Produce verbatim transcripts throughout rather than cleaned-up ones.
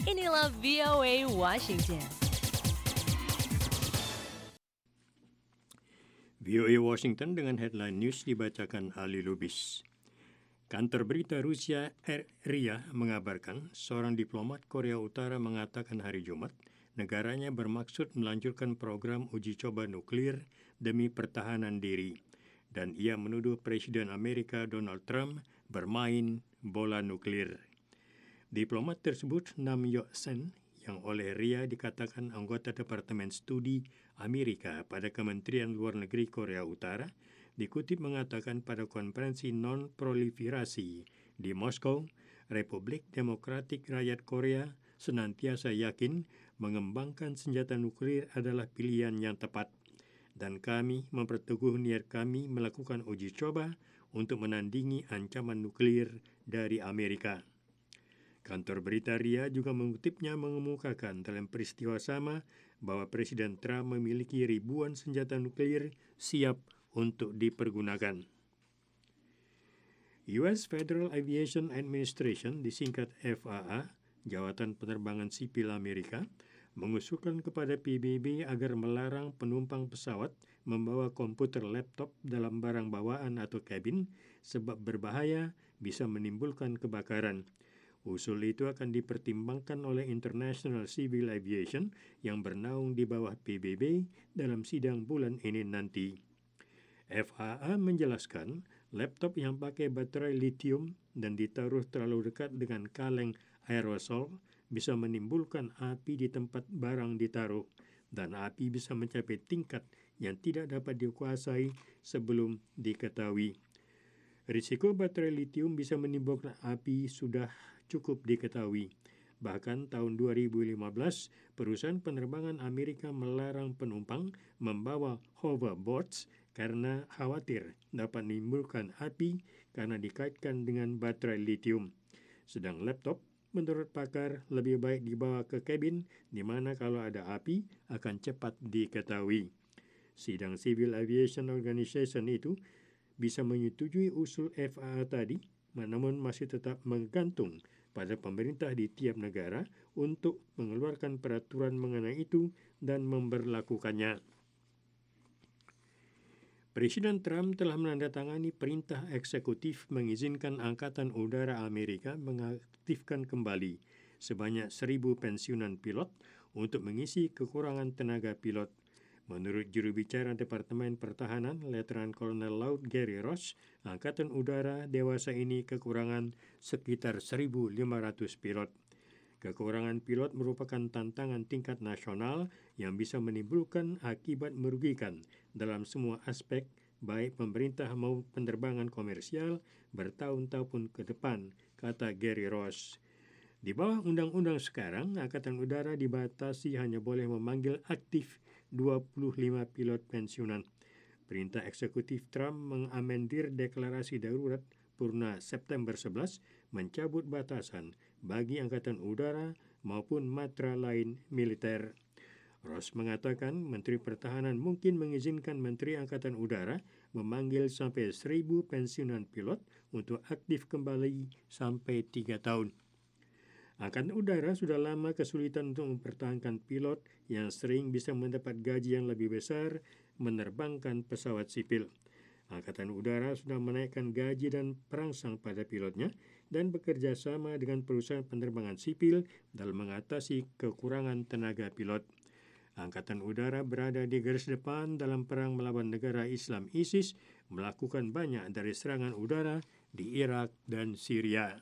Inilah V O A Washington. V O A Washington dengan headline news dibacakan Ali Lubis. Kantor berita Rusia R I A mengabarkan seorang diplomat Korea Utara mengatakan hari Jumat negaranya bermaksud melanjutkan program uji coba nuklir demi pertahanan diri, dan ia menuduh Presiden Amerika Donald Trump bermain bola nuklir. Diplomat tersebut, Nam Yok-sen, yang oleh R I A dikatakan anggota Departemen Studi Amerika pada Kementerian Luar Negeri Korea Utara, dikutip mengatakan pada konferensi non-proliferasi di Moskow, Republik Demokratik Rakyat Korea senantiasa yakin mengembangkan senjata nuklir adalah pilihan yang tepat, dan kami memperteguh niat kami melakukan uji coba untuk menandingi ancaman nuklir dari Amerika. Kantor berita R I A juga mengutipnya mengemukakan dalam peristiwa sama bahwa Presiden Trump memiliki ribuan senjata nuklir siap untuk dipergunakan. U S Federal Aviation Administration, disingkat F A A, Jawatan Penerbangan Sipil Amerika, mengusulkan kepada P B B agar melarang penumpang pesawat membawa komputer laptop dalam barang bawaan atau kabin sebab berbahaya bisa menimbulkan kebakaran. Usul itu akan dipertimbangkan oleh International Civil Aviation yang bernaung di bawah P B B dalam sidang bulan ini nanti. F A A menjelaskan laptop yang pakai baterai litium dan ditaruh terlalu dekat dengan kaleng aerosol bisa menimbulkan api di tempat barang ditaruh, dan api bisa mencapai tingkat yang tidak dapat dikuasai sebelum diketahui. Risiko baterai litium bisa menimbulkan api sudah cukup diketahui. Bahkan tahun dua ribu lima belas, perusahaan penerbangan Amerika melarang penumpang membawa hoverboards karena khawatir dapat menimbulkan api karena dikaitkan dengan baterai litium. Sedang laptop, menurut pakar, lebih baik dibawa ke kabin di mana kalau ada api akan cepat diketahui. Sidang Civil Aviation Organization itu bisa menyetujui usul F A A tadi, namun masih tetap menggantung pada pemerintah di tiap negara untuk mengeluarkan peraturan mengenai itu dan memberlakukannya. Presiden Trump telah menandatangani perintah eksekutif mengizinkan Angkatan Udara Amerika mengaktifkan kembali sebanyak seribu pensiunan pilot untuk mengisi kekurangan tenaga pilot. Menurut juru bicara Departemen Pertahanan, Letnan Kolonel Laut Gary Ross, Angkatan Udara dewasa ini kekurangan sekitar seribu lima ratus pilot. Kekurangan pilot merupakan tantangan tingkat nasional yang bisa menimbulkan akibat merugikan dalam semua aspek, baik pemerintah maupun penerbangan komersial bertahun-tahun ke depan, kata Gary Ross. Di bawah undang-undang sekarang, Angkatan Udara dibatasi hanya boleh memanggil aktif dua puluh lima pilot pensiunan. Perintah eksekutif Trump mengamendir deklarasi darurat Purna September sebelas mencabut batasan bagi Angkatan Udara maupun matra lain militer. Ross mengatakan Menteri Pertahanan mungkin mengizinkan Menteri Angkatan Udara memanggil sampai seribu pensiunan pilot untuk aktif kembali sampai tiga tahun. Angkatan Udara sudah lama kesulitan untuk mempertahankan pilot yang sering bisa mendapat gaji yang lebih besar menerbangkan pesawat sipil. Angkatan Udara sudah menaikkan gaji dan perangsang pada pilotnya dan bekerja sama dengan perusahaan penerbangan sipil dalam mengatasi kekurangan tenaga pilot. Angkatan Udara berada di garis depan dalam perang melawan negara Islam ISIS, melakukan banyak dari serangan udara di Irak dan Syria.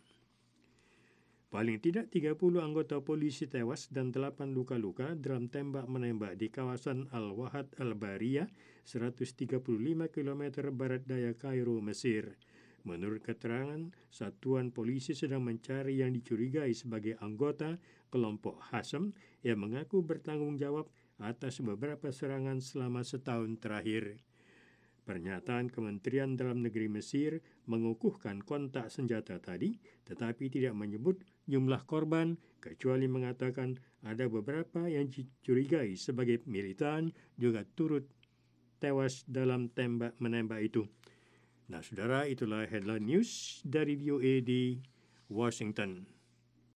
Paling tidak tiga puluh anggota polisi tewas dan delapan luka-luka dalam tembak-menembak di kawasan Al-Wahad Al-Bariyah, seratus tiga puluh lima kilometer barat daya Kairo, Mesir. Menurut keterangan, satuan polisi sedang mencari yang dicurigai sebagai anggota kelompok Hasm yang mengaku bertanggung jawab atas beberapa serangan selama setahun terakhir. Pernyataan Kementerian Dalam Negeri Mesir mengukuhkan kontak senjata tadi, tetapi tidak menyebut jumlah korban, kecuali mengatakan ada beberapa yang dicurigai sebagai militan juga turut tewas dalam tembak-menembak itu. Nah, saudara, itulah headline news dari V O A di Washington.